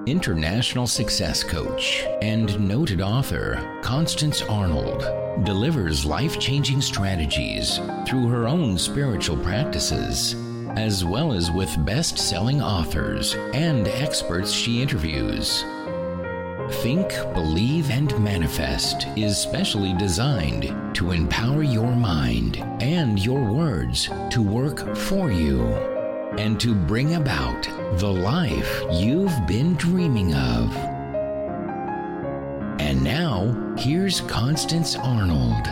International success coach and noted author Constance Arnold delivers life-changing strategies through her own spiritual practices, as well as with best-selling authors and experts she interviews. Think, Believe, and Manifest is specially designed to empower your mind and your words to work for you and to bring about the life you've been dreaming of. And now, here's Constance Arnold.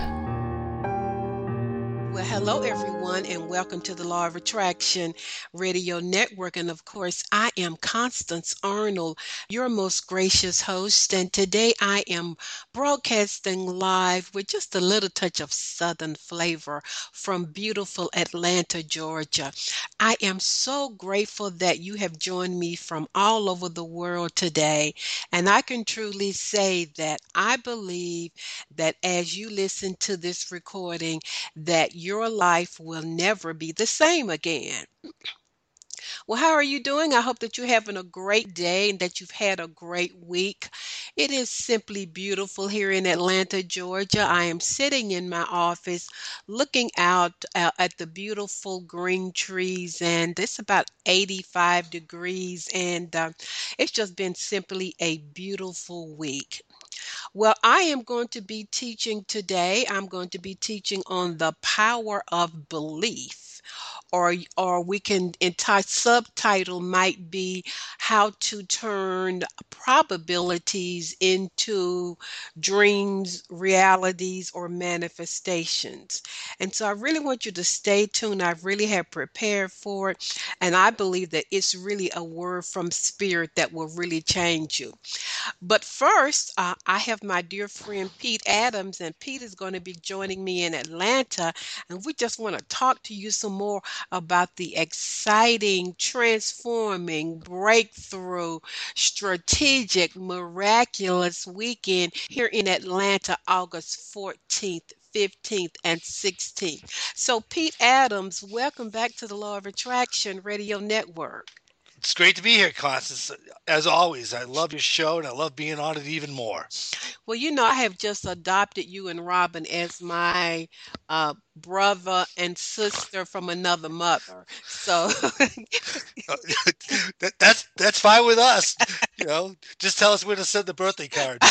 Well, hello, everyone, and welcome to the Law of Attraction Radio Network. And of course, I am Constance Arnold, your most gracious host. And today I am broadcasting live with just a little touch of Southern flavor from beautiful Atlanta, Georgia. I am so grateful that you have joined me from all over the world today. And I can truly say that I believe that as you listen to this recording, that your life will never be the same again. Well, how are you doing? I hope that you're having a great day and that you've had a great week. It is simply beautiful here in Atlanta, Georgia. I am sitting in my office looking out at the beautiful green trees, and it's about 85 degrees, and it's just been simply a beautiful week. Well, I am going to be teaching today. I'm going to be teaching on the power of belief. Or we can entire subtitle might be how to turn probabilities into dreams, realities, or manifestations. And so I really want you to stay tuned. I really have prepared for it. And I believe that it's really a word from spirit that will really change you. But first, I have my dear friend Pete Adams, and Pete is going to be joining me in Atlanta. And we just want to talk to you some more about the exciting, transforming, breakthrough, strategic, miraculous weekend here in Atlanta, August 14th. 15th and 16th. So, Pete Adams, welcome back to the Law of Attraction Radio Network. It's great to be here, Constance. As always, I love your show and I love being on it even more. Well, I have just adopted you and Robin as my brother and sister from another mother. So that's fine with us. Just tell us where to send the birthday cards.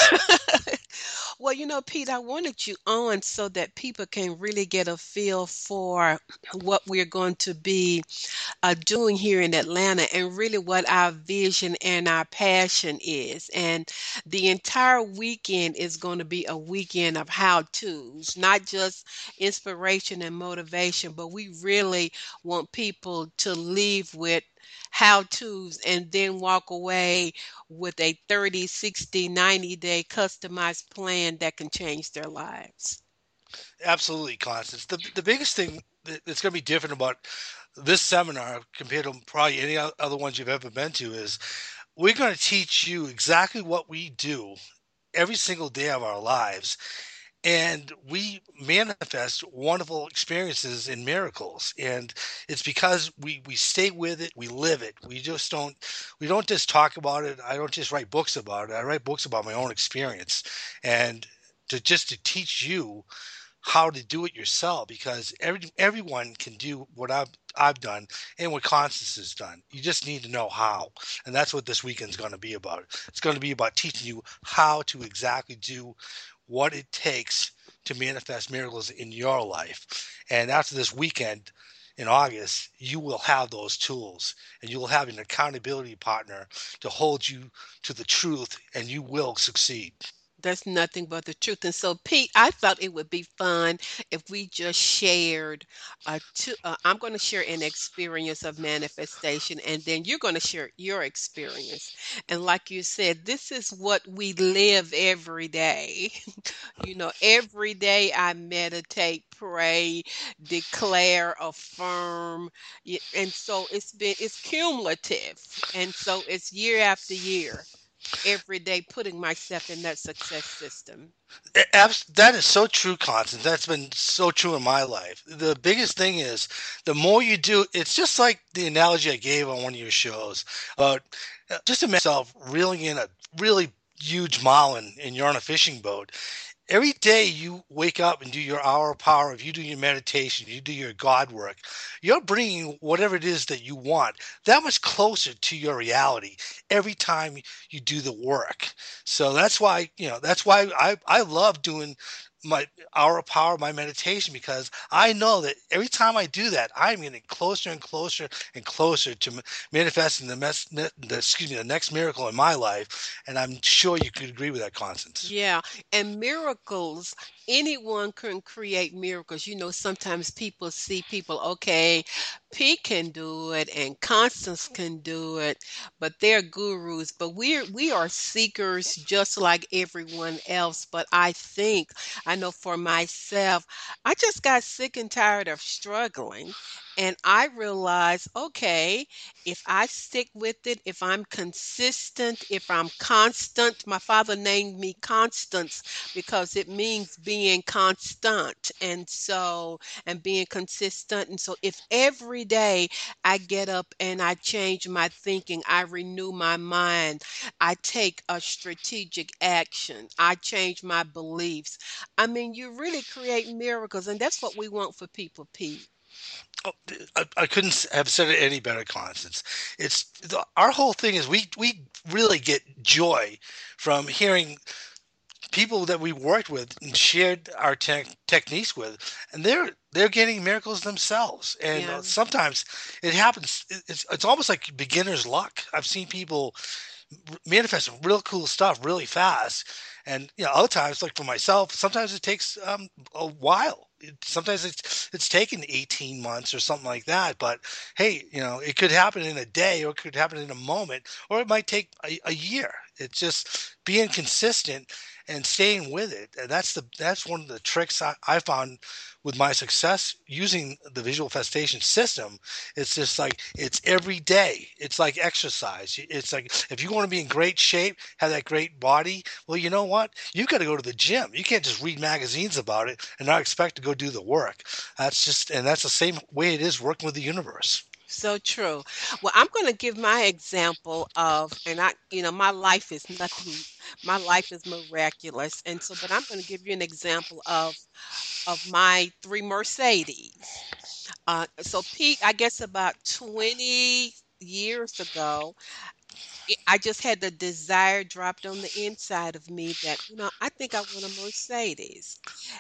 Well, Pete, I wanted you on so that people can really get a feel for what we're going to be doing here in Atlanta and really what our vision and our passion is. And the entire weekend is going to be a weekend of how-tos, not just inspiration and motivation, but we really want people to leave with how-tos and then walk away with a 30, 60, 90-day customized plan that can change their lives. Absolutely, Constance. The biggest thing that's going to be different about this seminar compared to probably any other ones you've ever been to is we're going to teach you exactly what we do every single day of our lives. And we manifest wonderful experiences and miracles. And it's because we stay with it, we live it. We don't just talk about it. I don't just write books about it. I write books about my own experience. And to teach you how to do it yourself, because everyone can do what I've done and what Constance has done. You just need to know how. And that's what this weekend's going to be about. It's going to be about teaching you how to exactly do what it takes to manifest miracles in your life. And after this weekend in August, you will have those tools and you will have an accountability partner to hold you to the truth, and you will succeed. That's nothing but the truth. And so, Pete, I thought it would be fun if we just shared. I'm going to share an experience of manifestation, and then you're going to share your experience. And like you said, this is what we live every day. Every day I meditate, pray, declare, affirm, and so it's cumulative, and so it's year after year. every day putting myself in that success system. That is so true, Constance. That's been so true in my life. The biggest thing is the more you do, it's just like the analogy I gave on one of your shows about just imagine yourself reeling in a really huge marlin and you're on a fishing boat. Every day you wake up and do your hour of power, if you do your meditation, you do your God work, you're bringing whatever it is that you want that much closer to your reality every time you do the work. So that's why I love doing my hour of power, my meditation, because I know that every time I do that, I'm getting closer and closer and closer to manifesting the next miracle in my life. And I'm sure you could agree with that, Constance. Yeah, and miracles, anyone can create miracles. Sometimes people see people, okay, Pete can do it and Constance can do it, but they're gurus. But we are seekers just like everyone else. But I know for myself, I just got sick and tired of struggling. And I realized, okay, if I stick with it, if I'm consistent, if I'm constant, my father named me Constance because it means being constant. And being consistent. And so, if every day I get up and I change my thinking, I renew my mind, I take a strategic action, I change my beliefs. I mean, you really create miracles. And that's what we want for people, Pete. Oh, I couldn't have said it any better, Constance. Our whole thing is we really get joy from hearing people that we worked with and shared our techniques with, and they're getting miracles themselves. And Yeah. sometimes it happens. It's almost like beginner's luck. I've seen people manifest some real cool stuff really fast. And other times, like for myself, sometimes it takes a while. Sometimes it's taken 18 months or something like that. But hey, it could happen in a day, or it could happen in a moment, or it might take a year. It's just being consistent and staying with it. And that's one of the tricks I found with my success using the visual festation system. It's just like it's every day. It's like exercise. It's like if you want to be in great shape, have that great body, well, you know what? You've got to go to the gym. You can't just read magazines about it and not expect to go do the work. That's the same way it is working with the universe. So true. Well, I'm going to give my example of, and my life is nothing, my life is miraculous. But I'm going to give you an example of my three Mercedes. So Pete, I guess about 20 years ago, I just had the desire dropped on the inside of me that, I think I want a Mercedes.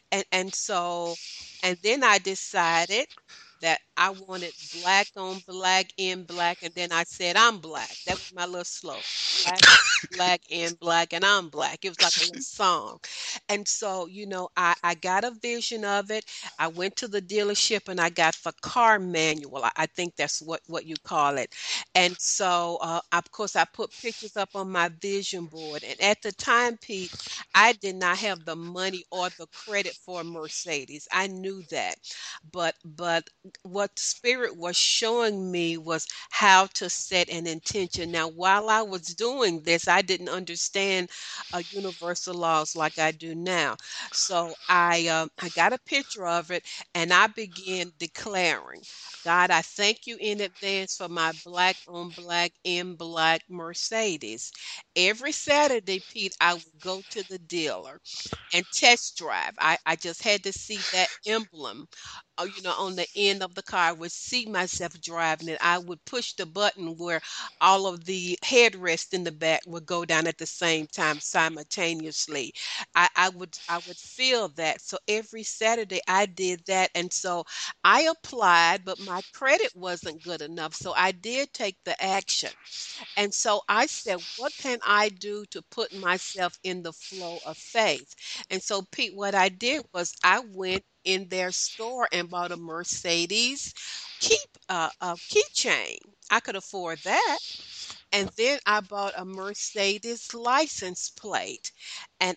And then I decided that I wanted black on black in black, and then I said I'm black. That was my little slogan. Black, black in black, and I'm black. It was like a little song. And so, I got a vision of it. I went to the dealership and I got the car manual. I think that's what you call it. And so, of course, I put pictures up on my vision board. And at the time, Pete, I did not have the money or the credit for a Mercedes. I knew that. But what Spirit was showing me was how to set an intention. Now, while I was doing this, I didn't understand universal laws like I do now. So I got a picture of it and I began declaring, God, I thank you in advance for my black on black in black Mercedes. Every Saturday, Pete, I would go to the dealer and test drive. I just had to see that emblem, on the end of the car. I would see myself driving it. I would push the button where all of the headrest in the back would go down at the same time simultaneously. I would feel that. So every Saturday I did that. And so I applied, but my credit wasn't good enough. So I did take the action. And so I said, what can I do to put myself in the flow of faith? And so, Pete, what I did was I went in their store and bought a Mercedes keychain. I could afford that. And then I bought a Mercedes license plate. And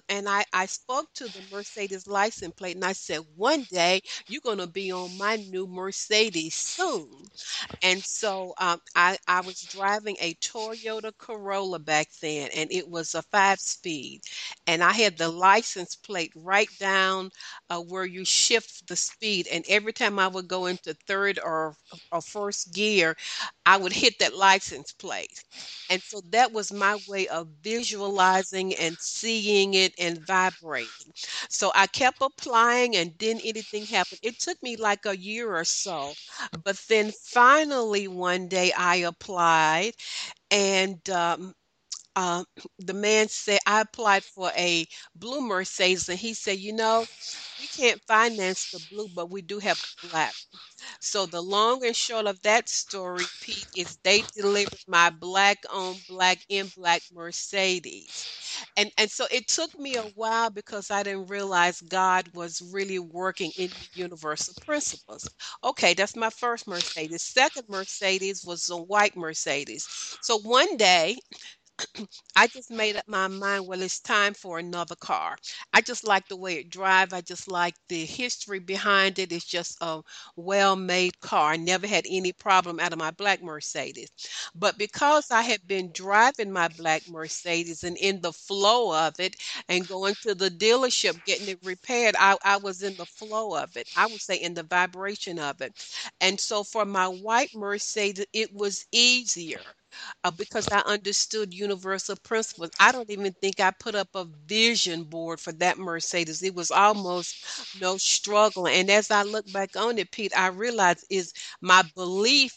I spoke to the Mercedes license plate and I said, one day you're going to be on my new Mercedes soon. And so I was driving a Toyota Corolla back then, and it was a 5 speed. And I had the license plate right down where you shift the speed. And every time I would go into third or first gear, I would hit that license plate. And so that was my way of visualizing and seeing it and vibrating. So I kept applying and didn't anything happen. It took me like a year or so, but then finally one day I applied, and uh, the man said I applied for a blue Mercedes, and he said, we can't finance the blue, but we do have the black. So the long and short of that story, Pete, is they delivered my black on black in black Mercedes. And so it took me a while because I didn't realize God was really working in the universal principles. Okay, that's my first Mercedes. Second Mercedes was a white Mercedes. So one day I just made up my mind, well, it's time for another car. I just like the way it drives. I just like the history behind it. It's just a well-made car. I never had any problem out of my black Mercedes. But because I had been driving my black Mercedes and in the flow of it and going to the dealership getting it repaired, I was in the flow of it. I would say in the vibration of it. And so for my white Mercedes, it was easier because I understood universal principles. I don't even think I put up a vision board for that Mercedes. It was almost no struggle. And as I look back on it, Pete, I realized is my belief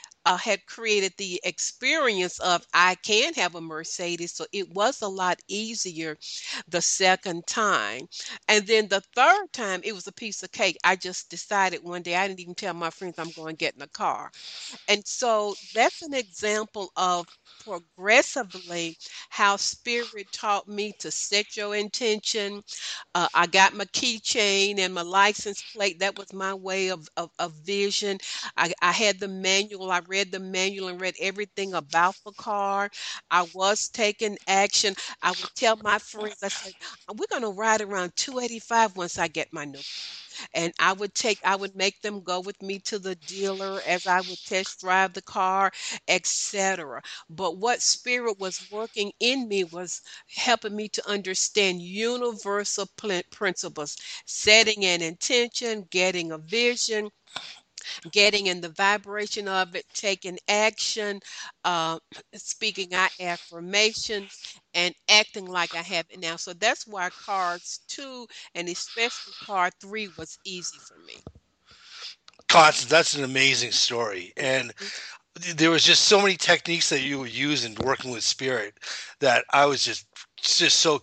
had created the experience of I can have a Mercedes. So it was a lot easier the second time. And then the third time, it was a piece of cake. I just decided one day, I didn't even tell my friends I'm going to get in a car. And so that's an example of progressively how spirit taught me to set your intention. I got my keychain and my license plate. That was my way of vision. I had the manual. I read the manual and read everything about the car. I was taking action. I would tell my friends, I said, we're going to ride around 285 once I get my new and I would make them go with me to the dealer as I would test drive the car, etc. But what spirit was working in me was helping me to understand universal principles, setting an intention, getting a vision, getting in the vibration of it, taking action, uh, speaking out affirmations, and acting like I have it now. So that's why cards two and especially card three was easy for me. Constance, that's an amazing story. And Mhm. there was just so many techniques that you were using working with spirit that I was just so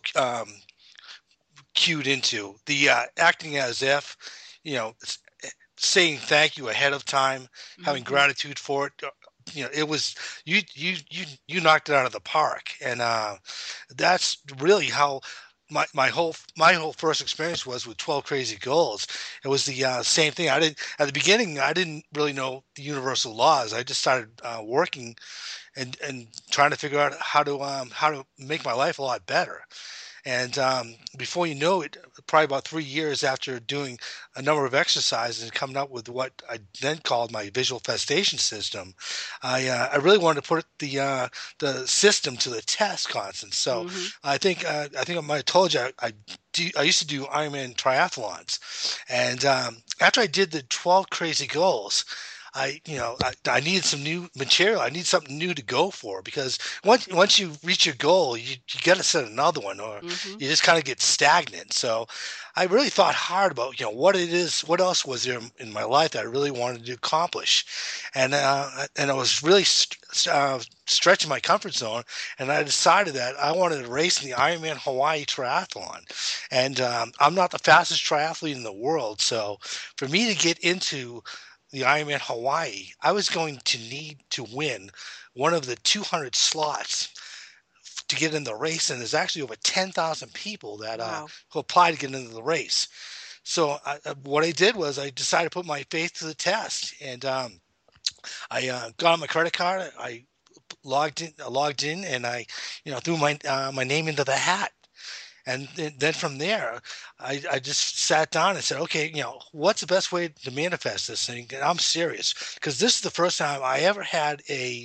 cued into. The acting as if, saying thank you ahead of time, having Mhm. gratitude for it. It was you knocked it out of the park, and that's really how my whole first experience was with 12 Crazy Goals. It was the same thing. I didn't at the beginning. I didn't really know the universal laws. I just started working and trying to figure out how to make my life a lot better. And before you know it, probably about 3 years after doing a number of exercises and coming up with what I then called my visual festation system, I really wanted to put the system to the test, Constance. So Mhm. I think I might have told you I used to do Ironman triathlons, and after I did the 12 Crazy Goals. I needed some new material. I need something new to go for because once you reach your goal, you got to set another one, or Mhm. you just kind of get stagnant. So I really thought hard about what it is, what else was there in my life that I really wanted to accomplish, and I was really stretching my comfort zone, and I decided that I wanted to race in the Ironman Hawaii Triathlon, and I'm not the fastest triathlete in the world, so for me to get into the Ironman Hawaii, I was going to need to win one of the 200 slots to get in the race, and there's actually over 10,000 people that Wow. who apply to get into the race. So what I did was I decided to put my faith to the test, and I got on my credit card. I logged in, and I threw my name into the hat. And then from there, I just sat down and said, okay, what's the best way to manifest this thing? And I'm serious, because this is the first time I ever had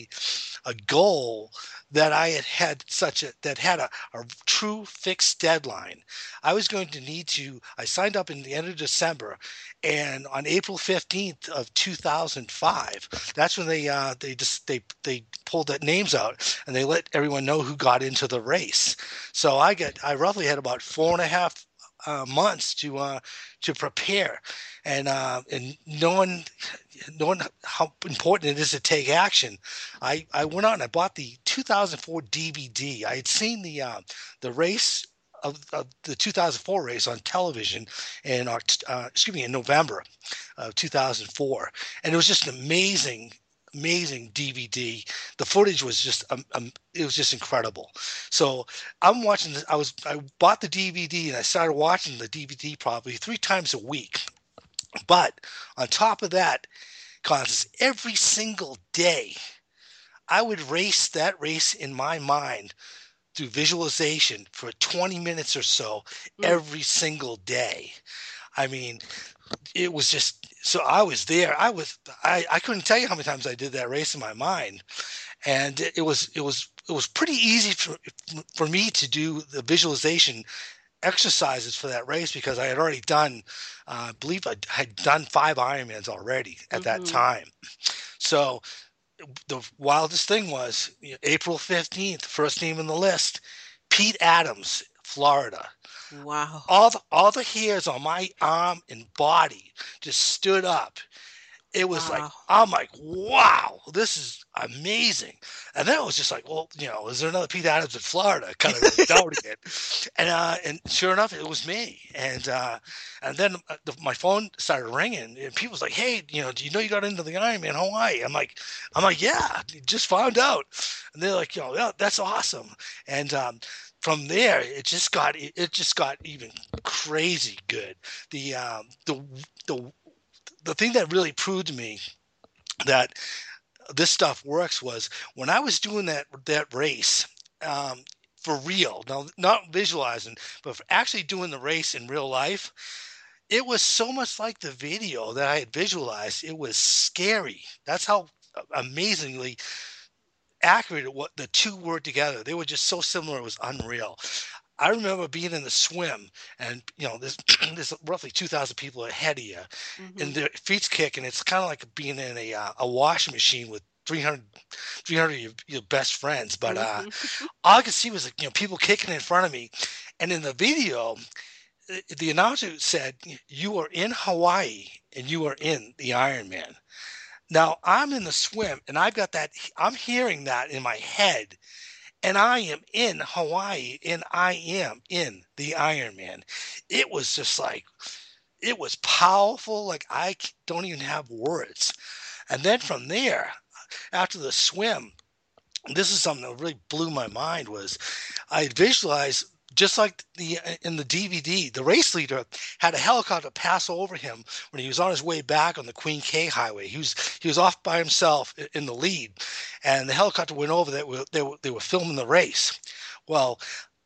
a goal that I had that had a true fixed deadline. I was going to need to. I signed up in the end of December, and on April 15th of 2005, that's when they pulled the names out and they let everyone know who got into the race. So I roughly had about 4.5 months to prepare, and knowing how important it is to take action, I went out and I bought the 2004 DVD. I had seen the race of the 2004 race on television in in November of 2004, and it was just an amazing DVD. The footage was just it was just incredible. So I'm watching this. I bought the DVD and I started watching the DVD probably 3 times a week. But on top of that, Constance, every single day I would race that race in my mind through visualization for 20 minutes or so every single day. I mean, it was just, so I was there. I couldn't tell you how many times I did that race in my mind. And it was pretty easy for me to do the visualization exercises for that race, because I had already done, I believe I had done 5 Ironmans already at that time. So the wildest thing was, April 15th, first name on the list, Pete Adams, Florida. Wow. All the hairs on my arm and body just stood up. It was like, I'm like, wow, this is amazing. And then it was just like, well, is there another Pete Adams in Florida? Kind of doubting it. And sure enough, it was me. And then my phone started ringing, and people was like, hey, do you know you got into the Ironman Hawaii? I'm like, yeah, just found out. And they're like, yeah, that's awesome. And from there, it just got even crazy good. The thing that really proved to me that this stuff works was when I was doing that race, for real. Now, not visualizing, but for actually doing the race in real life. It was so much like the video that I had visualized. It was scary. That's how amazingly accurate what the two were together. They were just so similar. It was unreal. I remember being in the swim, and there's roughly 2,000 people ahead of you, and their feet's kicking. It's kind of like being in a washing machine with 300 of your best friends. But all I could see was people kicking in front of me, and in the video, the announcer said, "You are in Hawaii, and you are in the Ironman." Now I'm in the swim, and I've got that. I'm hearing that in my head. And I am in Hawaii, and I am in the Ironman. It was just like, it was powerful. Like, I don't even have words. And then from there, after the swim, this is something that really blew my mind, was I visualized, just like in the DVD, the race leader had a helicopter pass over him when he was on his way back on the Queen K Highway. He was off by himself in the lead, and the helicopter went over. They were filming the race. Well,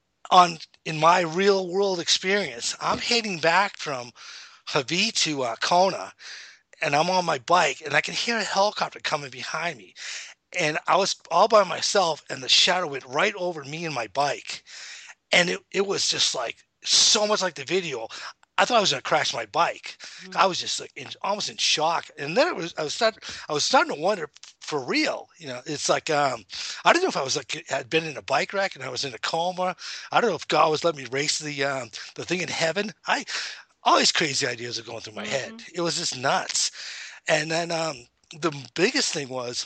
in my real world experience, I'm heading back from Hawaii to Kona, and I'm on my bike, and I can hear a helicopter coming behind me. And I was all by myself, and the shadow went right over me and my bike. And it was just like so much like the video. I thought I was going to crash my bike. I was just like almost in shock. And then I was starting to wonder, for real. It's like I don't know if I was had been in a bike wreck and I was in a coma. I don't know if God was letting me race the thing in heaven. All these crazy ideas are going through my head. It was just nuts. And then the biggest thing was,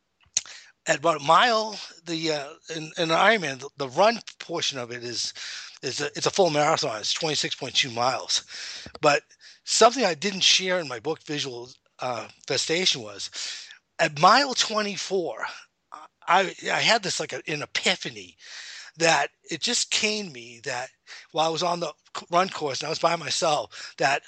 at about a mile, in Ironman, the run portion of it it's a full marathon. It's 26.2 miles. But something I didn't share in my book, Visual Festation, was at mile 24, I had this like an epiphany that it just came to me that while I was on the run course and I was by myself, that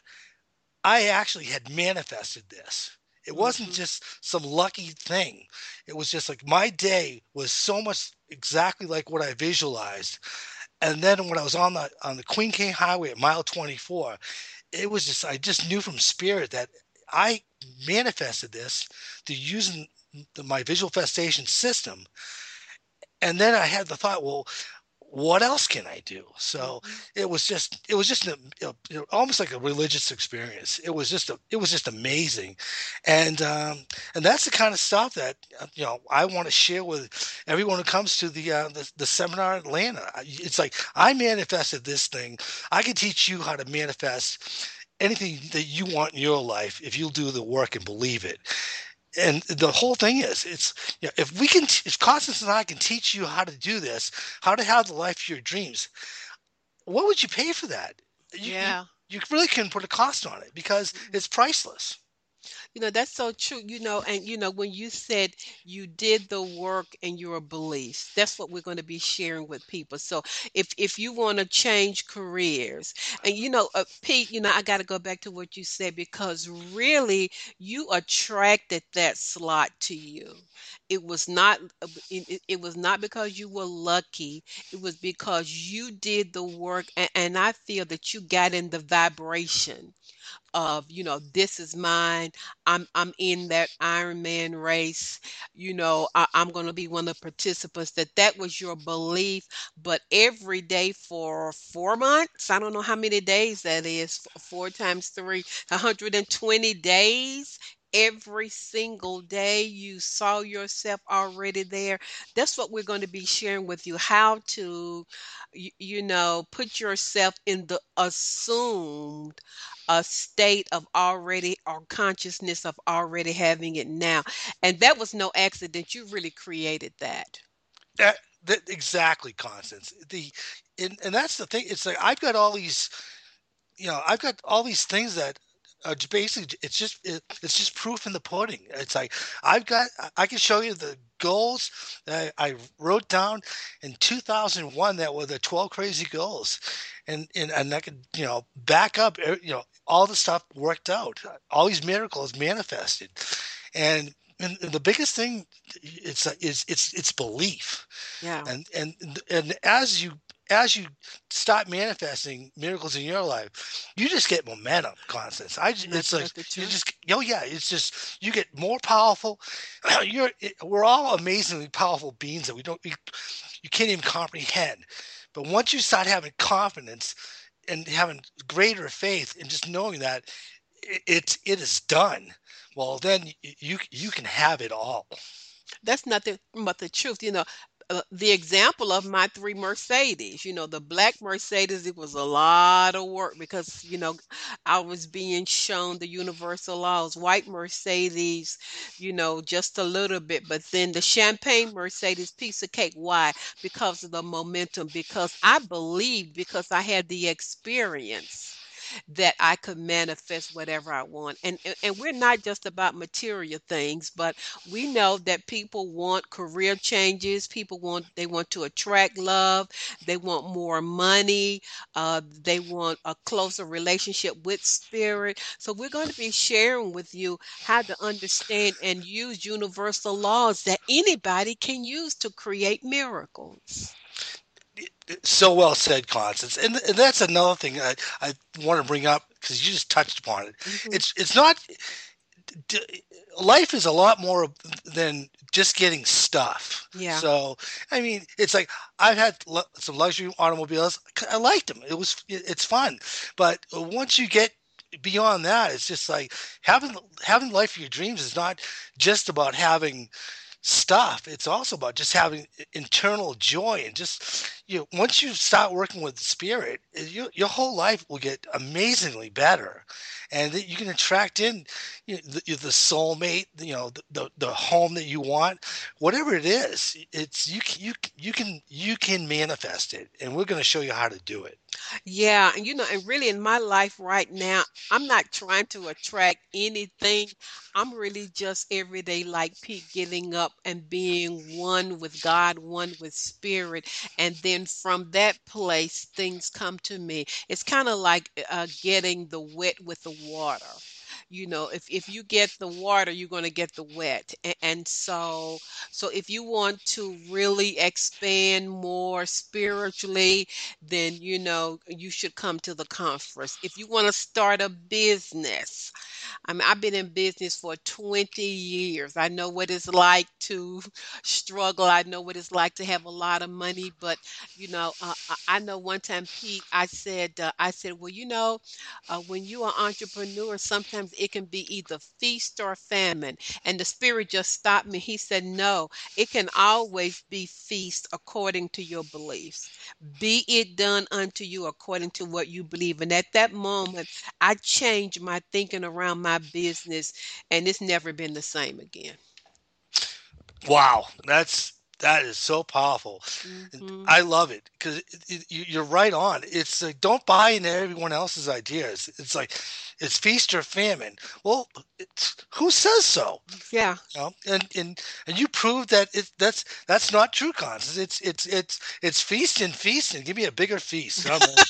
I actually had manifested this. It wasn't just some lucky thing. It was just like my day was so much exactly like what I visualized. And then when I was on the Queen King Highway at mile 24, it was just I just knew from spirit that I manifested this through using my visualization system. And then I had the thought, well, what else can I do? So Mhm. it was just almost like a religious experience. It was just amazing, and and that's the kind of stuff that I want to share with everyone who comes to the seminar in Atlanta. It's like I manifested this thing. I can teach you how to manifest anything that you want in your life if you'll do the work and believe it. And the whole thing is, it's if Constance and I can teach you how to do this, how to have the life of your dreams, what would you pay for that? You you, Yeah. you really couldn't put a cost on it because Mhm. it's priceless. That's so true. And when you said you did the work and your beliefs, that's what we're going to be sharing with people. So if you want to change careers, and Pete, I got to go back to what you said because really you attracted that slot to you. It was not because you were lucky. It was because you did the work, and I feel that you got in the vibration of this is mine. I'm in that Ironman race. I'm going to be one of the participants. That was your belief. But every day for 4 months, I don't know how many days that is. Four times three, 120 days. Every single day you saw yourself already there. That's what we're going to be sharing with you, how to put yourself in the assumed a state of already, or consciousness of already having it now. And that was no accident. You really created that. That exactly, Constance. And that's the thing. It's like I've got all these things that basically it's just proof in the pudding. It's like I can show you the goals that I wrote down in 2001 that were the 12 crazy goals, and I could back up all the stuff worked out, all these miracles manifested, and the biggest thing it's belief, Yeah, and as you start manifesting miracles in your life, you just get momentum, Constance. It's nothing like but the you truth. just, oh yeah, it's just you get more powerful. We're all amazingly powerful beings that you can't even comprehend. But once you start having confidence and having greater faith and just knowing that it is done, well, then you can have it all. That's nothing but the truth. The example of my three Mercedes, the black Mercedes, it was a lot of work because, I was being shown the universal laws. White Mercedes, just a little bit. But then the champagne Mercedes, piece of cake. Why? Because of the momentum, because I believed, because I had the experience that I could manifest whatever I want. And we're not just about material things, but we know that people want career changes. They want to attract love. They want more money. They want a closer relationship with spirit. So we're going to be sharing with you how to understand and use universal laws that anybody can use to create miracles. So well said, Constance. And that's another thing I want to bring up because you just touched upon it. Hmm. It's not life is a lot more than just getting stuff. Yeah. So I mean, it's like I've had some luxury automobiles. I liked them. It's fun, but once you get beyond that, it's just like having the life of your dreams is not just about having stuff. It's also about just having internal joy and just once you start working with spirit, your whole life will get amazingly better, and that you can attract in the soulmate, the home that you want, whatever it is. It's you can manifest it, and we're going to show you how to do it. Yeah, and really in my life right now, I'm not trying to attract anything. I'm really just every day like Pete, getting up and being one with God, one with spirit. And then from that place, things come to me. It's kind of like getting the wet with the water. if you get the water, you're going to get the wet. And so if you want to really expand more spiritually, then you should come to the conference. If you want to start a business, I mean, I've been in business for 20 years. I know what it's like to struggle. I know what it's like to have a lot of money. But, I know one time, Pete, I said, well, when you are entrepreneur, sometimes it can be either feast or famine. And the spirit just stopped me. He said, no, it can always be feast according to your beliefs. Be it done unto you according to what you believe. And at that moment, I changed my thinking around my business, and it's never been the same again. Wow, that is so powerful. And Hmm. I love it because you're right on. It's like don't buy into everyone else's ideas. It's like it's feast or famine. Well, who says so? Yeah. And you proved that that's not true, Constance. It's feast and feast and give me a bigger feast.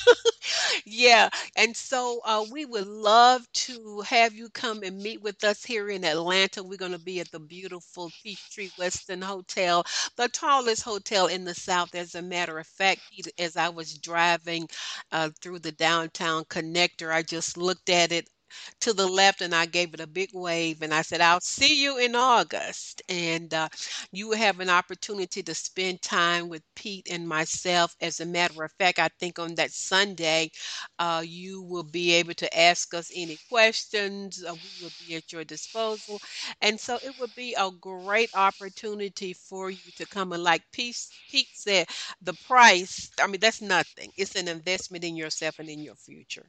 Yeah, and so we would love to have you come and meet with us here in Atlanta. We're going to be at the beautiful Peachtree Westin Hotel, the tallest hotel in the South. As a matter of fact, Peter, as I was driving through the downtown connector, I just looked at it to the left and I gave it a big wave and I said, I'll see you in August. And you will have an opportunity to spend time with Pete and myself. As a matter of fact, I think on that Sunday, you will be able to ask us any questions. We will be at your disposal. And so it would be a great opportunity for you to come. And like Pete said, the price, I mean, that's nothing. It's an investment in yourself and in your future.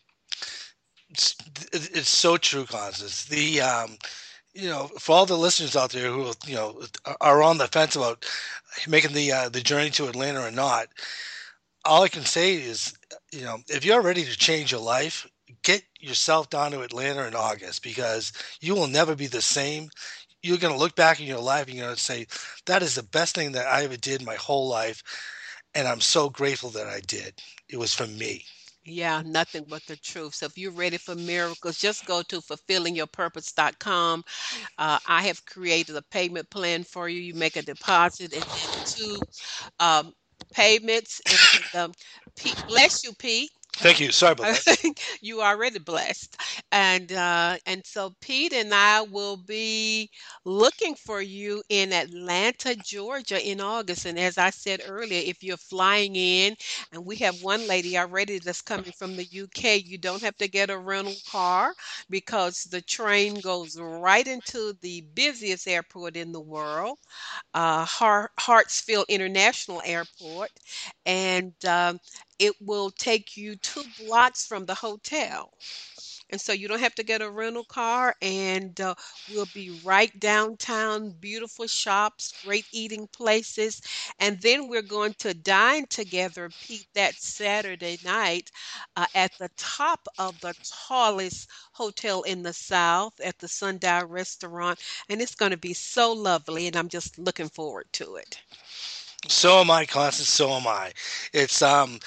it's, it's so true, Constance. For all the listeners out there who are on the fence about making the journey to Atlanta or not, all I can say is, if you're ready to change your life, get yourself down to Atlanta in August because you will never be the same. You're going to look back in your life and you're going to say, that is the best thing that I ever did my whole life. And I'm so grateful that I did. It was for me. Yeah, nothing but the truth. So if you're ready for miracles, just go to fulfillingyourpurpose.com. I have created a payment plan for you. You make a deposit and then two um, payments. And Pete, bless you, Pete. Thank you. Sorry about that. You are already blessed. And so Pete and I will be looking for you in Atlanta, Georgia in August. And as I said earlier, if you're flying in, and we have one lady already that's coming from the UK, you don't have to get a rental car because the train goes right into the busiest airport in the world, Hartsfield International Airport, and it will take you 2 blocks from the hotel. And so you don't have to get a rental car, and we'll be right downtown, beautiful shops, great eating places. And then we're going to dine together, Pete, that Saturday night at the top of the tallest hotel in the South at the Sundial Restaurant. And it's going to be so lovely, and I'm just looking forward to it. So am I, Constance. So am I. It's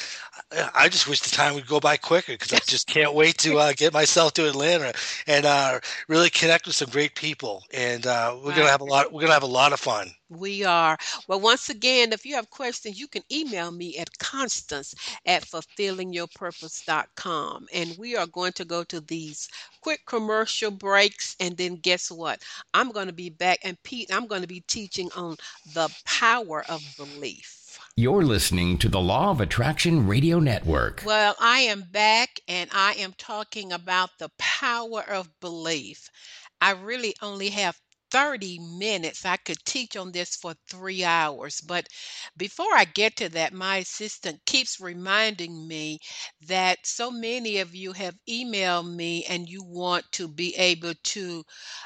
I just wish the time would go by quicker because I just can't wait to get myself to Atlanta and really connect with some great people. And we're gonna Right. have a lot. We're gonna have a lot of fun. We are. Well, once again, if you have questions, you can email me at Constance at fulfillingyourpurpose.com. And we are going to go to these quick commercial breaks. And then guess what? I'm going to be back. And Pete, I'm going to be teaching on the power of belief. You're listening to the Law of Attraction Radio Network. Well, I am back and I am talking about the power of belief. I really only have 30 minutes. I could teach on this for 3 hours. But before I get to that, my assistant keeps reminding me that so many of you have emailed me and you want to be able to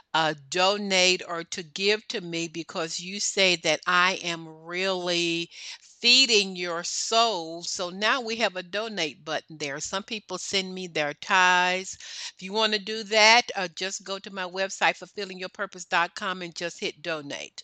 donate or to give to me because you say that I am really feeding your soul. So now we have a donate button there. Some people send me their tithes. If you want to do that, just go to my website, fulfillingyourpurpose.com, and just hit donate.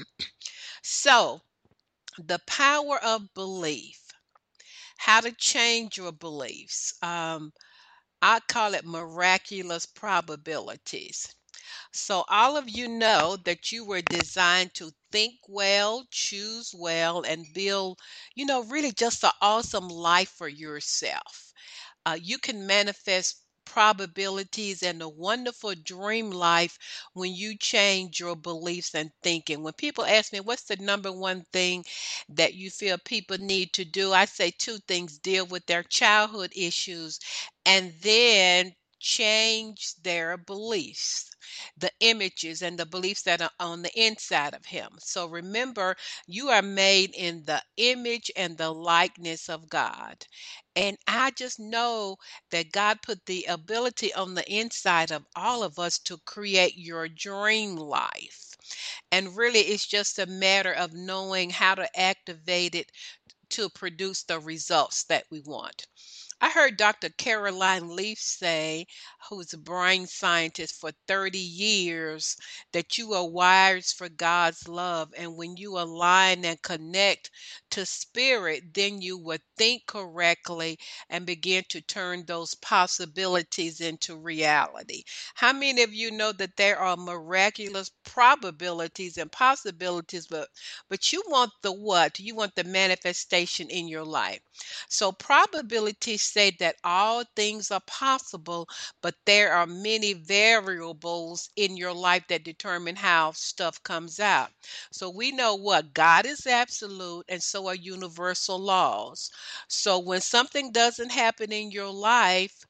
So, the power of belief, how to change your beliefs. I call it miraculous probabilities. So, all of you know that you were designed to think well, choose well, and build, really just an awesome life for yourself. You can manifest probabilities and a wonderful dream life when you change your beliefs and thinking. When people ask me, what's the number one thing that you feel people need to do? I say two things: deal with their childhood issues and then change their beliefs, the images and the beliefs that are on the inside of him. So remember, you are made in the image and the likeness of God. And I just know that God put the ability on the inside of all of us to create your dream life. And really, it's just a matter of knowing how to activate it to produce the results that we want. I heard Dr. Caroline Leaf say, who's a brain scientist for 30 years, that you are wired for God's love. And when you align and connect to spirit, then you will think correctly and begin to turn those possibilities into reality. How many of you know that there are miraculous probabilities and possibilities, but you want the what? You want the manifestation in your life. So probabilities say that all things are possible, but there are many variables in your life that determine how stuff comes out. So we know what God is absolute, and so are universal laws. So when something doesn't happen in your life,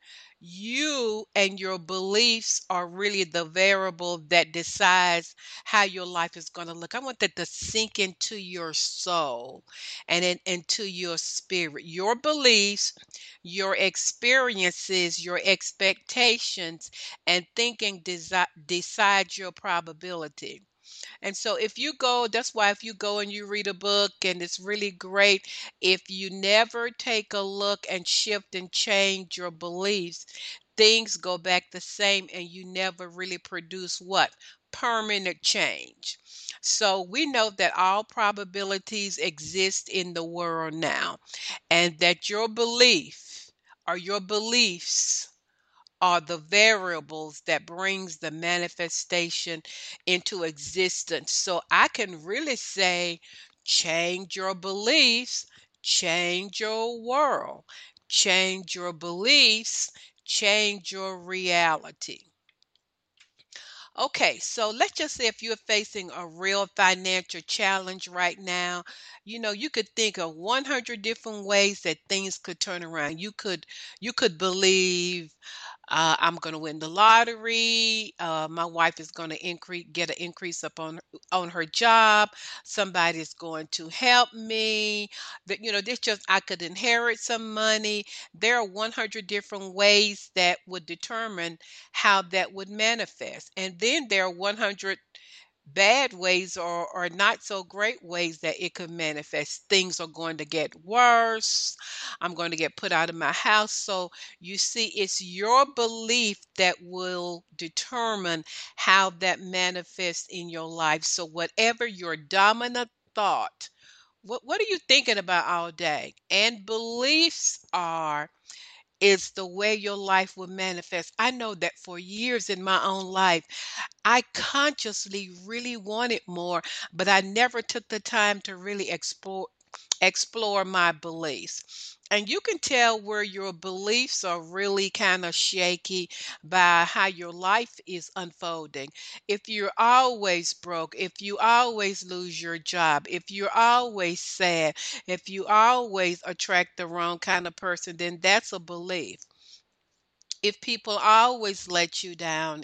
you and your beliefs are really the variable that decides how your life is going to look. I want that to sink into your soul and into your spirit. Your beliefs, your experiences, your expectations, and thinking decides your probability. And so if you go, that's why if you go and you read a book and it's really great, if you never take a look and shift and change your beliefs, things go back the same and you never really produce what? Permanent change. So we know that all probabilities exist in the world now, and that your belief or your beliefs are the variables that brings the manifestation into existence. So I can really say, change your beliefs, change your world, change your beliefs, change your reality. Okay, so let's just say if you're facing a real financial challenge right now, you could think of 100 different ways that things could turn around. You could believe I'm going to win the lottery. My wife is going to get an increase up on her job. Somebody's going to help me. That this just I could inherit some money. There are 100 different ways that would determine how that would manifest, and then there are 100 bad ways or not so great ways that it could manifest. Things are going to get worse. I'm going to get put out of my house. So you see, it's your belief that will determine how that manifests in your life. So whatever your dominant thought, what are you thinking about all day? And beliefs are is the way your life will manifest. I know that for years in my own life, I consciously really wanted more, but I never took the time to really explore my beliefs. And you can tell where your beliefs are really kind of shaky by how your life is unfolding. If you're always broke, if you always lose your job, if you're always sad, if you always attract the wrong kind of person, then that's a belief. If people always let you down,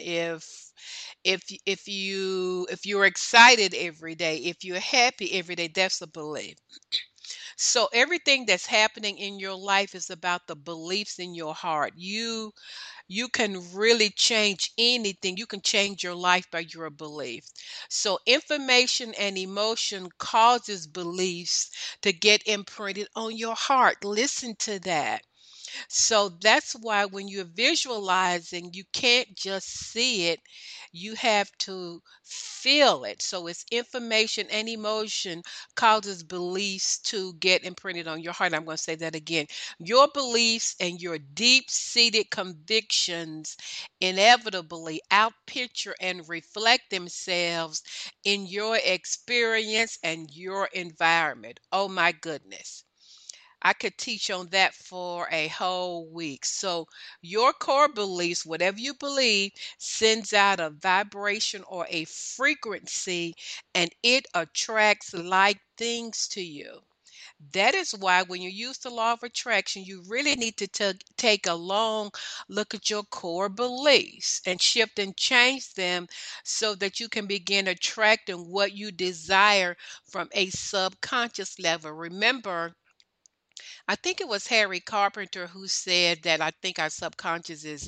if you're excited every day, if you're happy every day, that's a belief. So everything that's happening in your life is about the beliefs in your heart. You can really change anything. You can change your life by your belief. So information and emotion causes beliefs to get imprinted on your heart. Listen to that. So that's why when you're visualizing, you can't just see it, you have to feel it. So it's information and emotion causes beliefs to get imprinted on your heart. I'm going to say that again. Your beliefs and your deep-seated convictions inevitably outpicture and reflect themselves in your experience and your environment. Oh my goodness. I could teach on that for a whole week. So, your core beliefs, whatever you believe, sends out a vibration or a frequency and it attracts like things to you. That is why when you use the law of attraction, you really need to take a long look at your core beliefs and shift and change them so that you can begin attracting what you desire from a subconscious level. Remember, I think it was Harry Carpenter who said that I think our subconscious is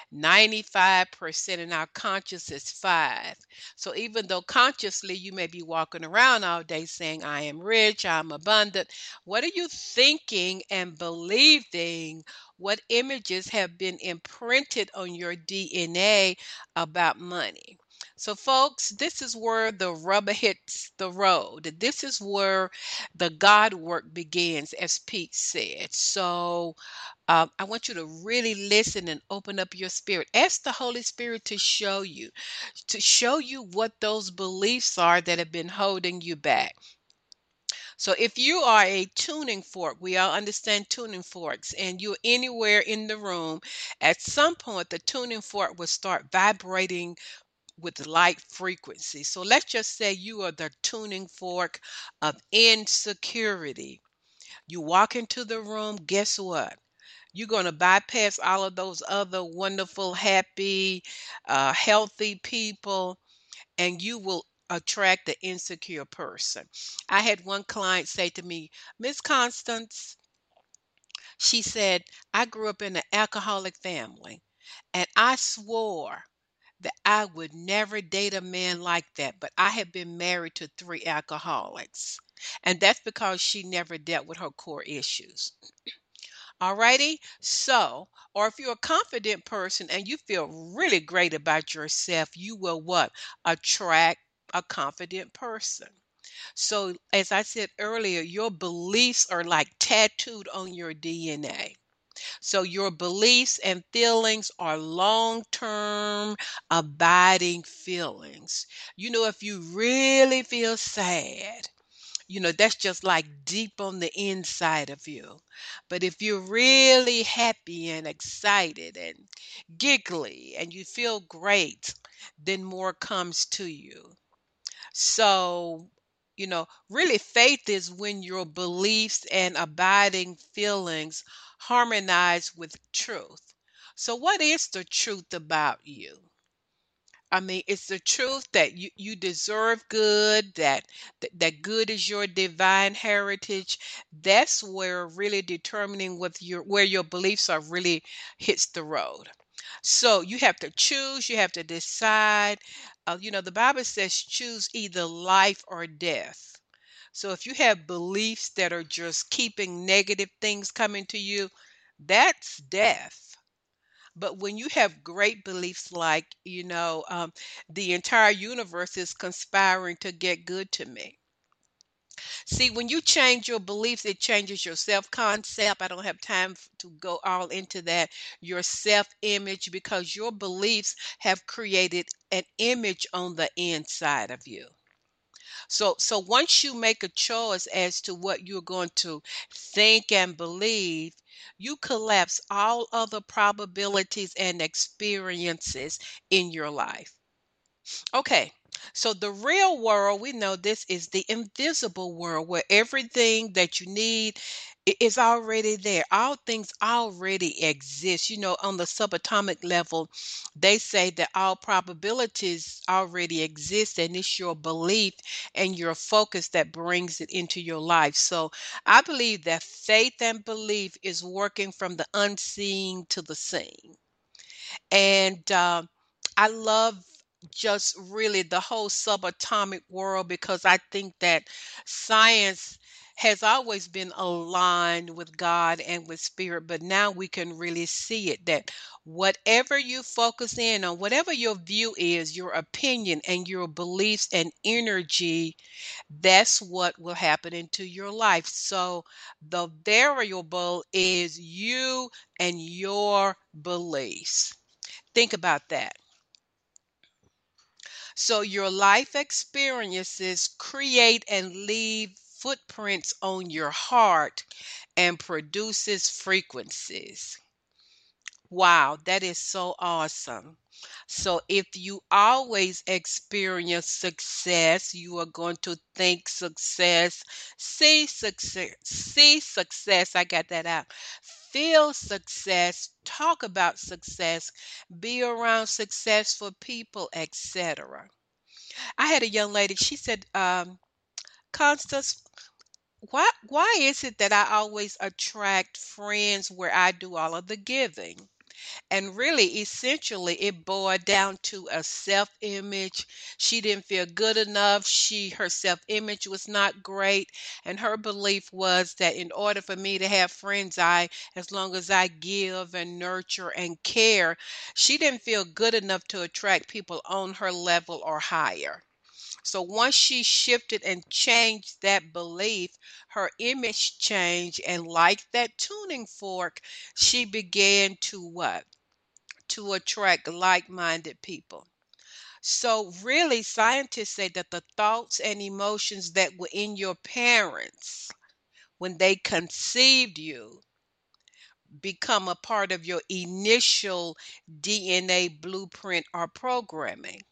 95% and our conscious is 5. So even though consciously you may be walking around all day saying, I am rich, I'm abundant, what are you thinking and believing? What images have been imprinted on your DNA about money? So, folks, this is where the rubber hits the road. This is where the God work begins, as Pete said. So, I want you to really listen and open up your spirit. Ask the Holy Spirit to show you what those beliefs are that have been holding you back. So if you are a tuning fork, we all understand tuning forks, and you're anywhere in the room, at some point the tuning fork will start vibrating with light frequency. So let's just say you are the tuning fork of insecurity. You walk into the room, guess what? You're going to bypass all of those other wonderful, happy, healthy people, and you will attract the insecure person. I had one client say to me, Miss Constance, she said, I grew up in an alcoholic family, and I swore that I would never date a man like that, but I have been married to 3 alcoholics. And that's because she never dealt with her core issues. Alrighty. So, or if you're a confident person and you feel really great about yourself, you will what? Attract a confident person. So, as I said earlier, your beliefs are like tattooed on your DNA. So, your beliefs and feelings are long term abiding feelings. If you really feel sad, that's just like deep on the inside of you. But if you're really happy and excited and giggly and you feel great, then more comes to you. So, really faith is when your beliefs and abiding feelings harmonize with truth. So, what is the truth about you? I mean, it's the truth that you deserve good, that good is your divine heritage. That's where really determining where your beliefs are really hits the road. So you have to choose, you have to decide. The Bible says choose either life or death. So if you have beliefs that are just keeping negative things coming to you, that's death. But when you have great beliefs like, the entire universe is conspiring to get good to me. See, when you change your beliefs, it changes your self concept. I don't have time to go all into that. Your self image, because your beliefs have created an image on the inside of you. So once you make a choice as to what you're going to think and believe, you collapse all other probabilities and experiences in your life. Okay. So the real world, we know this is the invisible world where everything that you need is already there. All things already exist. On the subatomic level, they say that all probabilities already exist, and it's your belief and your focus that brings it into your life. So I believe that faith and belief is working from the unseen to the seen. And I love just really the whole subatomic world because I think that science has always been aligned with God and with spirit, but now we can really see it that whatever you focus in on, whatever your view is, your opinion and your beliefs and energy, that's what will happen into your life. So the variable is you and your beliefs. Think about that. So your life experiences create and leave footprints on your heart and produces frequencies. Wow, that is so awesome. So if you always experience success, you are going to think success, see success, I got that out. Feel success, talk about success, be around successful people, etc. I had a young lady, she said, Constance, why is it that I always attract friends where I do all of the giving? And really, essentially, it boiled down to a self-image. She didn't feel good enough. Her self-image was not great. And her belief was that in order for me to have friends, as long as I give and nurture and care, she didn't feel good enough to attract people on her level or higher. So once she shifted and changed that belief, her image changed. And like that tuning fork, she began to what? To attract like-minded people. So really, scientists say that the thoughts and emotions that were in your parents when they conceived you become a part of your initial DNA blueprint or programming.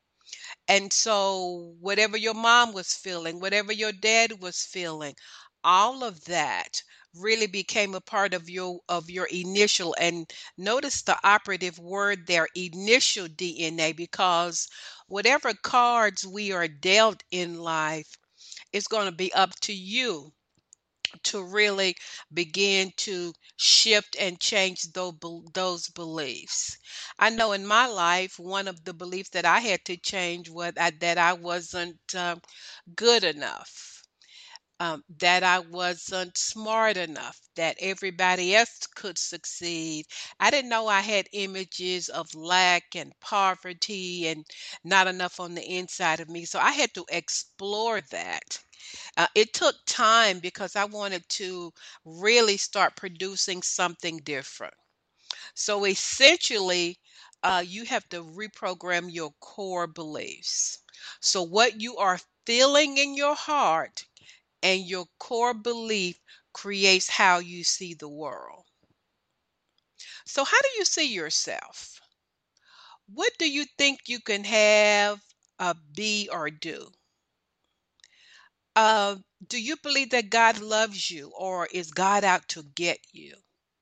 And so whatever your mom was feeling, whatever your dad was feeling, all of that really became a part of your initial, and notice the operative word there, initial DNA, because whatever cards we are dealt in life, it's going to be up to you to really begin to shift and change those beliefs. I know in my life, one of the beliefs that I had to change was that I wasn't good enough, that I wasn't smart enough, that everybody else could succeed. I didn't know I had images of lack and poverty and not enough on the inside of me. So I had to explore that. It took time because I wanted to really start producing something different. So essentially, you have to reprogram your core beliefs. So what you are feeling in your heart and your core belief creates how you see the world. So how do you see yourself? What do you think you can have, be, or do? Uh, do you believe that God loves you or is God out to get you?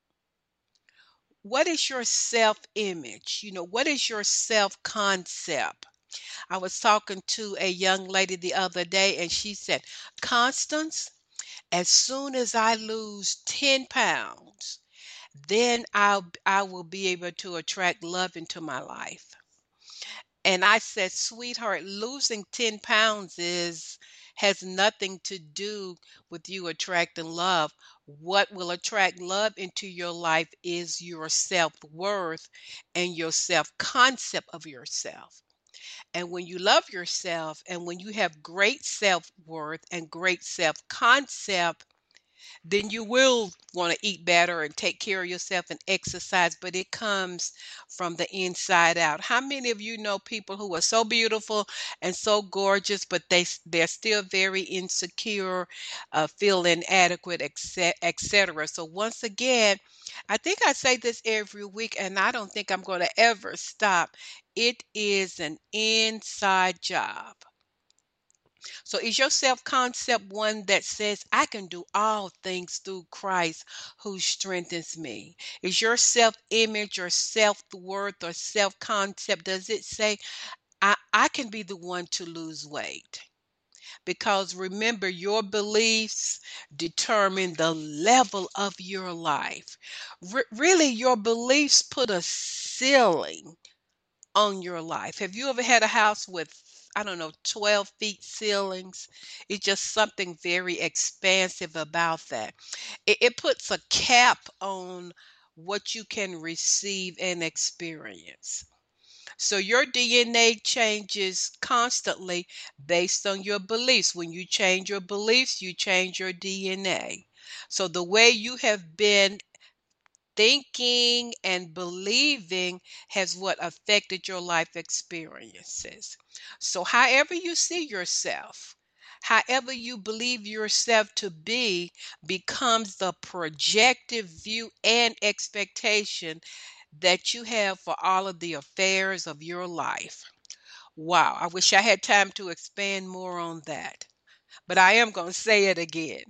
What is your self image? What is your self concept? I was talking to a young lady the other day and she said, Constance, as soon as I lose 10 pounds, then I will be able to attract love into my life. And I said, sweetheart, losing 10 pounds has nothing to do with you attracting love. What will attract love into your life is your self-worth and your self-concept of yourself. And when you love yourself and when you have great self-worth and great self-concept, then you will want to eat better and take care of yourself and exercise, but it comes from the inside out. How many of you know people who are so beautiful and so gorgeous, but they're still very insecure, feel inadequate, etc. So once again, I think I say this every week, and I don't think I'm going to ever stop. It is an inside job. So is your self-concept one that says, I can do all things through Christ who strengthens me? Is your self-image or self-worth or self-concept, does it say, I can be the one to lose weight? Because remember, your beliefs determine the level of your life. Really, your beliefs put a ceiling on your life. Have you ever had a house with I don't know, 12 feet ceilings. It's just something very expansive about that. It puts a cap on what you can receive and experience. So your DNA changes constantly based on your beliefs. When you change your beliefs, you change your DNA. So the way you have been thinking and believing has what affected your life experiences. So however you see yourself, however you believe yourself to be, becomes the projective view and expectation that you have for all of the affairs of your life. Wow, I wish I had time to expand more on that, but I am going to say it again.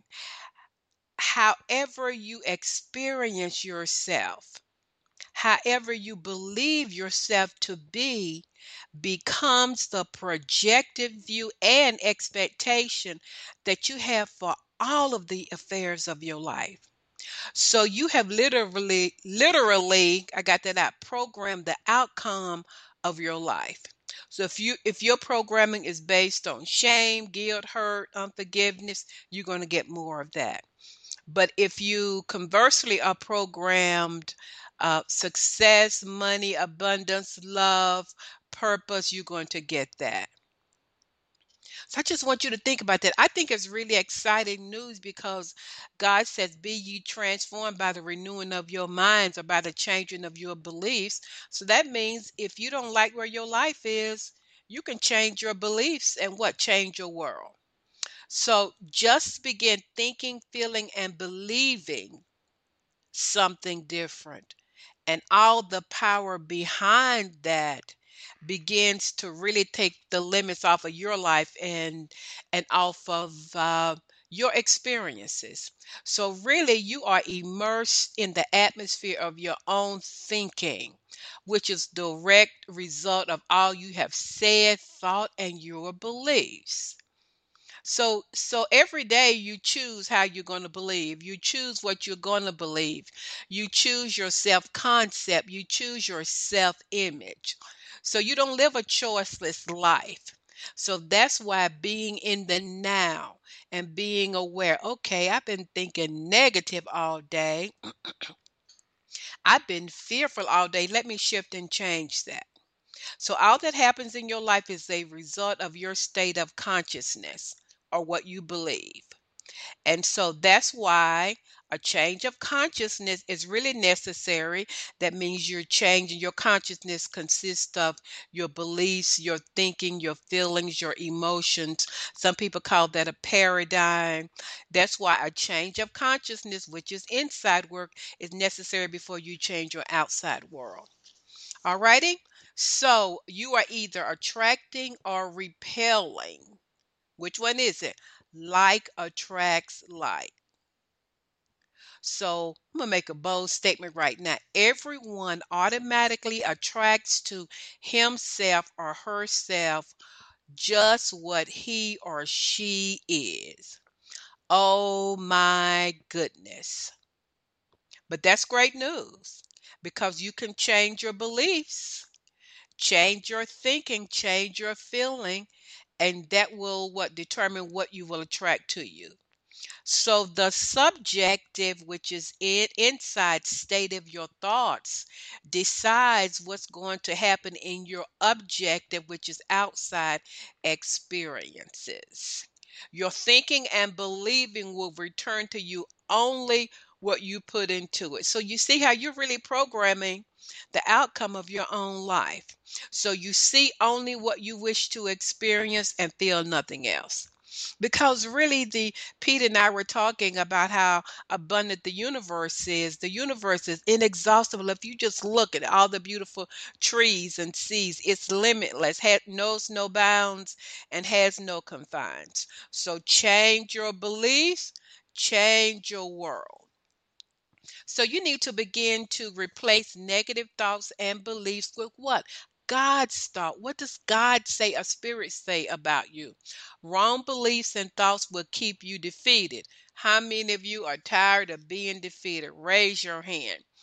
However you experience yourself, however you believe yourself to be, becomes the projected view and expectation that you have for all of the affairs of your life. So you have literally, I got that out, programmed the outcome of your life. So if your programming is based on shame, guilt, hurt, unforgiveness, you're going to get more of that. But if you conversely are programmed success, money, abundance, love, purpose, you're going to get that. So I just want you to think about that. I think it's really exciting news because God says, be ye transformed by the renewing of your minds or by the changing of your beliefs. So that means if you don't like where your life is, you can change your beliefs and what? Change your world. So just begin thinking, feeling, and believing something different. And all the power behind that begins to really take the limits off of your life and off of your experiences. So really you are immersed in the atmosphere of your own thinking, which is direct result of all you have said, thought, and your beliefs. So every day you choose how you're going to believe. You choose what you're going to believe. You choose your self-concept. You choose your self-image. So you don't live a choiceless life. So that's why being in the now and being aware, okay, I've been thinking negative all day. I've been fearful all day. Let me shift and change that. So all that happens in your life is a result of your state of consciousness or what you believe. And so that's why a change of consciousness is really necessary. That means you're changing. Your consciousness consists of your beliefs, your thinking, your feelings, your emotions. Some people call that a paradigm. That's why a change of consciousness, which is inside work, is necessary before you change your outside world. All righty? So you are either attracting or repelling. Which one is it? Like attracts like. So I'm going to make a bold statement right now. Everyone automatically attracts to himself or herself just what he or she is. Oh my goodness. But that's great news because you can change your beliefs, change your thinking, change your feeling, and that will what determine what you will attract to you. So the subjective, which is inside state of your thoughts, decides what's going to happen in your objective, which is outside experiences. Your thinking and believing will return to you only what you put into it. So you see how you're really programming the outcome of your own life. So you see only what you wish to experience and feel nothing else. Because really, the Pete and I were talking about how abundant the universe is. The universe is inexhaustible. If you just look at all the beautiful trees and seas, it's limitless, knows no bounds, and has no confines. So change your beliefs, change your world. So you need to begin to replace negative thoughts and beliefs with what? God's thought. What does God say or spirit say about you? Wrong beliefs and thoughts will keep you defeated. How many of you are tired of being defeated? Raise your hand.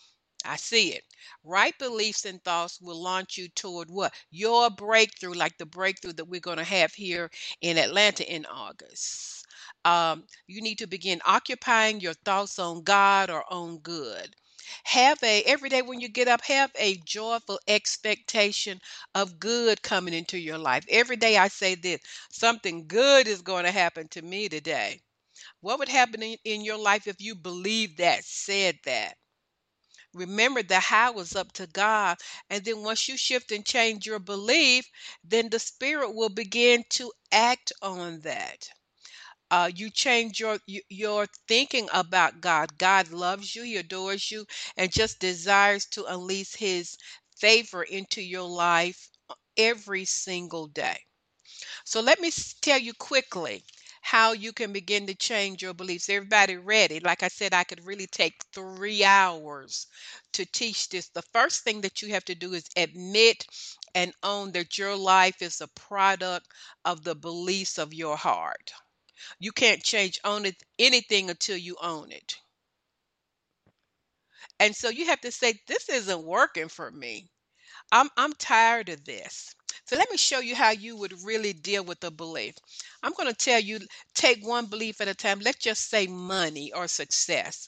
I see it. Right beliefs and thoughts will launch you toward what? Your breakthrough, like the breakthrough that we're going to have here in Atlanta in August. You need to begin occupying your thoughts on God or on good. Every day when you get up, have a joyful expectation of good coming into your life. Every day I say this, something good is going to happen to me today. What would happen in your life if you believed that, said that? Remember, the how was up to God. And then once you shift and change your belief, then the Spirit will begin to act on that. You change your thinking about God. God loves you, He adores you, and just desires to unleash His favor into your life every single day. So let me tell you quickly how you can begin to change your beliefs. Everybody ready? Like I said, I could really take 3 hours to teach this. The first thing that you have to do is admit and own that your life is a product of the beliefs of your heart. You can't anything until you own it. And so you have to say, this isn't working for me. I'm tired of this. So let me show you how you would really deal with a belief. I'm going to tell you, take one belief at a time. Let's just say money or success.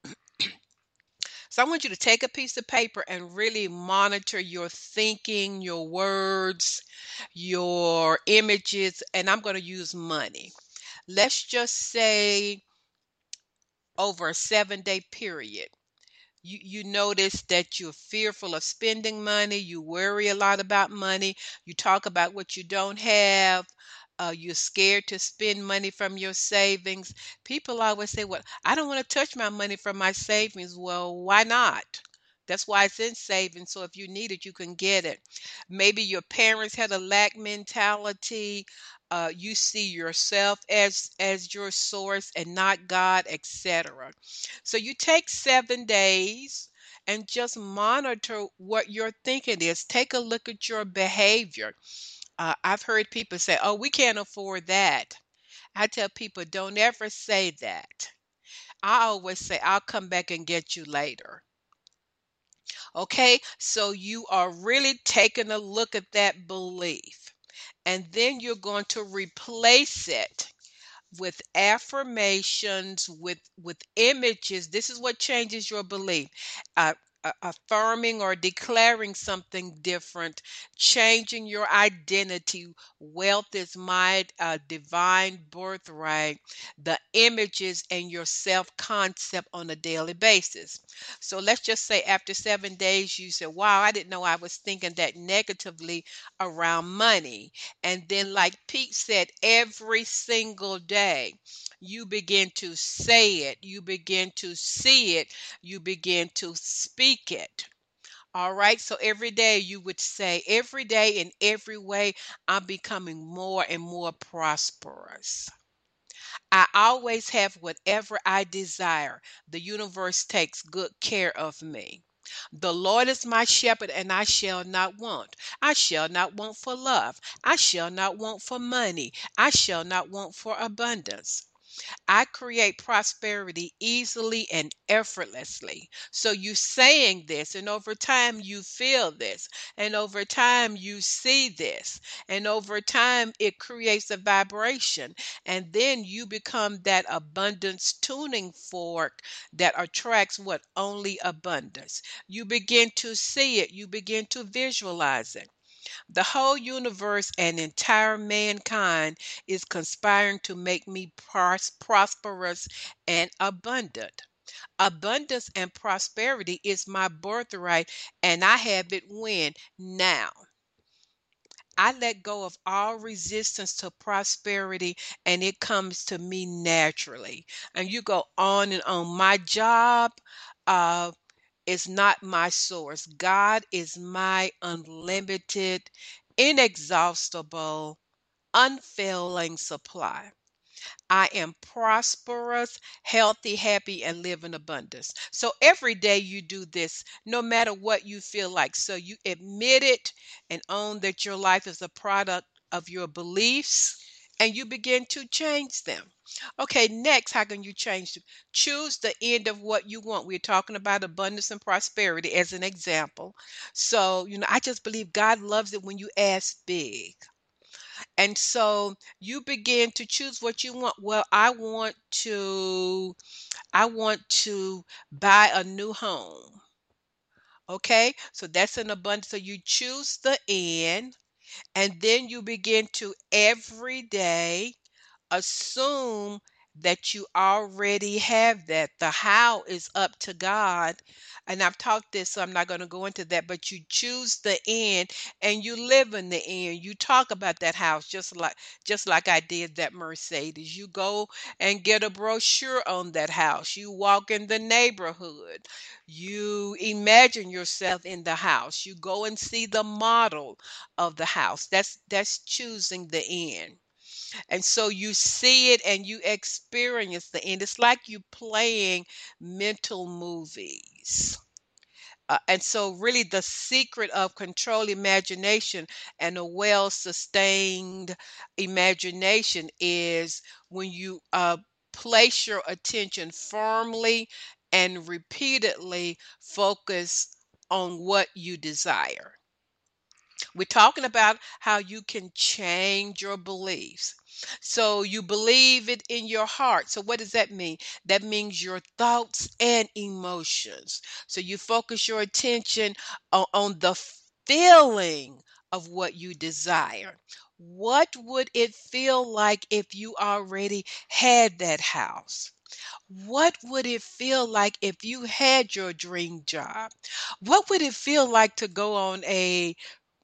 So I want you to take a piece of paper and really monitor your thinking, your words, your images, and I'm going to use money. Let's just say over a 7-day period. You notice that you're fearful of spending money. You worry a lot about money. You talk about what you don't have. You're scared to spend money from your savings. People always say, well, I don't want to touch my money from my savings. Well, why not? That's why it's in savings. So if you need it, you can get it. Maybe your parents had a lack mentality. You see yourself as your source and not God, etc. So you take 7 days and just monitor what your thinking is. Take a look at your behavior. I've heard people say, oh, we can't afford that. I tell people, don't ever say that. I always say, I'll come back and get you later. Okay, so you are really taking a look at that belief. And then you're going to replace it with affirmations, with images. This is what changes your belief. Affirming or declaring something different, changing your identity. Wealth is my divine birthright. The images and your self concept on a daily basis. So let's just say after 7 days, you say, wow, I didn't know I was thinking that negatively around money. And then, like Pete said, every single day, you begin to say it, you begin to see it, you begin to speak it. All right. So every day you would say, every day in every way, I'm becoming more and more prosperous. I always have whatever I desire. The universe takes good care of me. The Lord is my shepherd, and I shall not want. I shall not want for love. I shall not want for money. I shall not want for abundance. I create prosperity easily and effortlessly. So you saying this, and over time you feel this, and over time you see this, and over time it creates a vibration, and then you become that abundance tuning fork that attracts what? Only abundance. You begin to see it, you begin to visualize it. The whole universe and entire mankind is conspiring to make me prosperous and abundant. Abundance and prosperity is my birthright, and I have it when? Now. I let go of all resistance to prosperity, and it comes to me naturally. And you go on and on. My job, uh, is not my source. God is my unlimited, inexhaustible, unfailing supply. I am prosperous, healthy, happy, and live in abundance. So every day you do this, no matter what you feel like. So you admit it and own that your life is a product of your beliefs and you begin to change them. Okay, next, how can you change them? Choose the end of what you want. We're talking about abundance and prosperity as an example. So, I just believe God loves it when you ask big. And so you begin to choose what you want. Well, I want to buy a new home. Okay? So that's an abundance. So you choose the end, and then you begin to every day assume that you already have that. The how is up to God. And I've talked this, so I'm not going to go into that, but you choose the end and you live in the end. You talk about that house just like I did that Mercedes. You go and get a brochure on that house. You walk in the neighborhood. You imagine yourself in the house. You go and see the model of the house. That's choosing the end. And so you see it and you experience the end. It's like you playing mental movies. And so, really, the secret of controlled imagination and a well sustained imagination is when you place your attention firmly and repeatedly focus on what you desire. We're talking about how you can change your beliefs. So you believe it in your heart. So what does that mean? That means your thoughts and emotions. So you focus your attention on the feeling of what you desire. What would it feel like if you already had that house? What would it feel like if you had your dream job? What would it feel like to go on a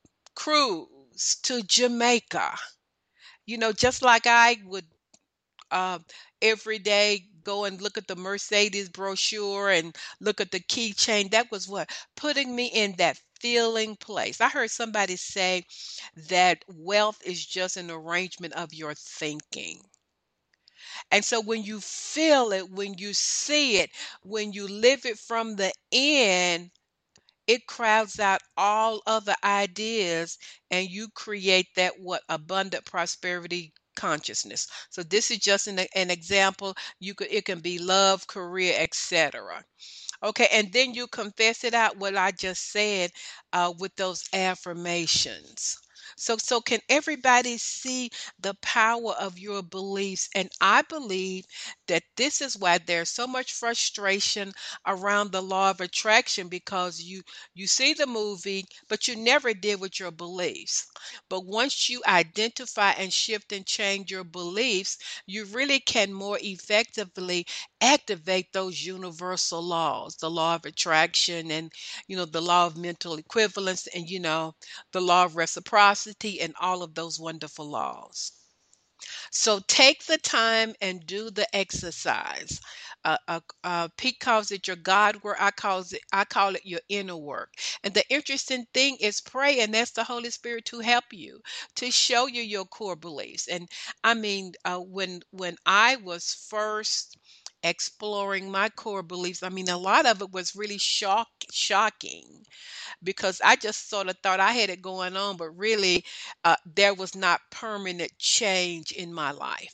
cruise to Jamaica? Just like I would uh, every day go and look at the Mercedes brochure and look at the keychain. That was what putting me in that feeling place. I heard somebody say that wealth is just an arrangement of your thinking. And so when you feel it, when you see it, when you live it from the end, it crowds out all other ideas and you create that what abundant prosperity consciousness. So this is just an example. It can be love, career, etc. Okay, and then you confess it out, what I just said, with those affirmations. So can everybody see the power of your beliefs? And I believe that this is why there's so much frustration around the law of attraction, because you see the movie, but you never did with your beliefs. But once you identify and shift and change your beliefs, you really can more effectively activate those universal laws, the law of attraction and, the law of mental equivalence and, the law of reciprocity and all of those wonderful laws. So take the time and do the exercise. Pete calls it your God work. I call it your inner work. And the interesting thing is pray and ask the Holy Spirit to help you, to show you your core beliefs. And I mean, when I was first exploring my core beliefs, I mean, a lot of it was really shocking, because I just sort of thought I had it going on, but really there was not permanent change in my life.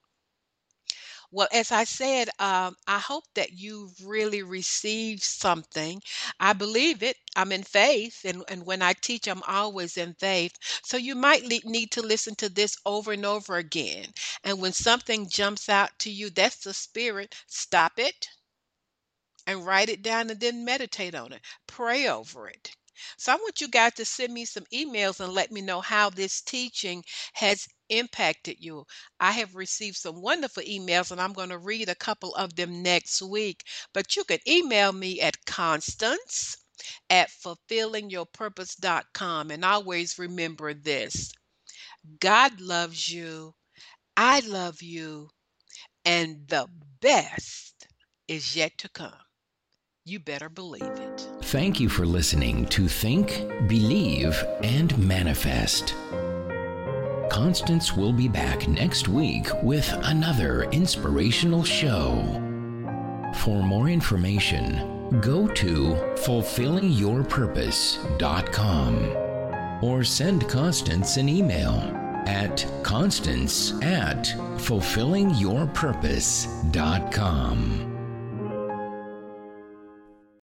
Well, as I said, I hope that you really received something. I believe it. I'm in faith. And when I teach, I'm always in faith. So you might need to listen to this over and over again. And when something jumps out to you, that's the spirit. Stop it and write it down and then meditate on it. Pray over it. So I want you guys to send me some emails and let me know how this teaching has impacted you. I have received some wonderful emails and I'm going to read a couple of them next week. But you can email me at Constance@fulfillingyourpurpose.com. And always remember this: God loves you, I love you, and the best is yet to come. You better believe it. Thank you for listening to Think, Believe, and Manifest. Constance will be back next week with another inspirational show. For more information, go to fulfillingyourpurpose.com or send Constance an email at Constance at fulfillingyourpurpose.com.